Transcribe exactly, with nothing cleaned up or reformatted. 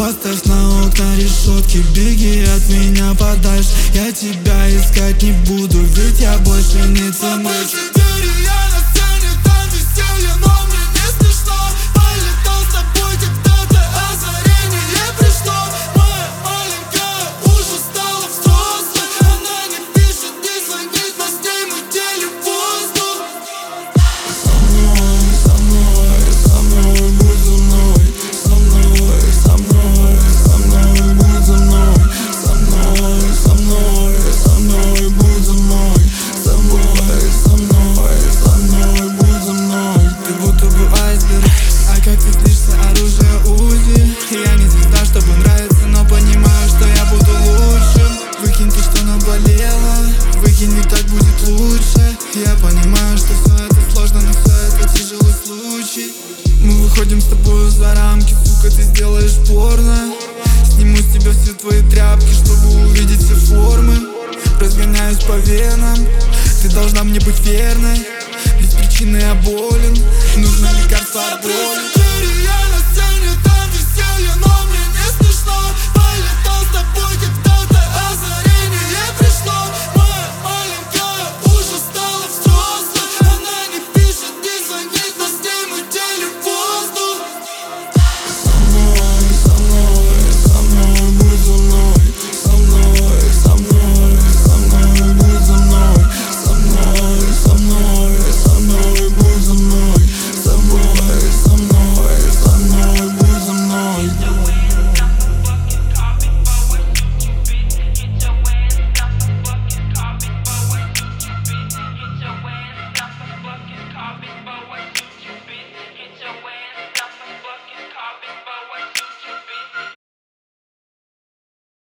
Поставь на окна решетки, беги от меня подальше. Я тебя искать не буду, ведь я больше не ценю. Я не звезда, чтобы нравиться, но понимаю, что я буду лучшим. Выкинь то, что наболело, выкинь, ведь так будет лучше. Я понимаю, что все это сложно, но все это тяжелый случай. Мы выходим с тобой за рамки, сука, ты сделаешь порно. Сниму с тебя все твои тряпки, чтобы увидеть все формы. Разгоняюсь по венам, ты должна мне быть верной. Без причины я болен, нужно лекарство от боли.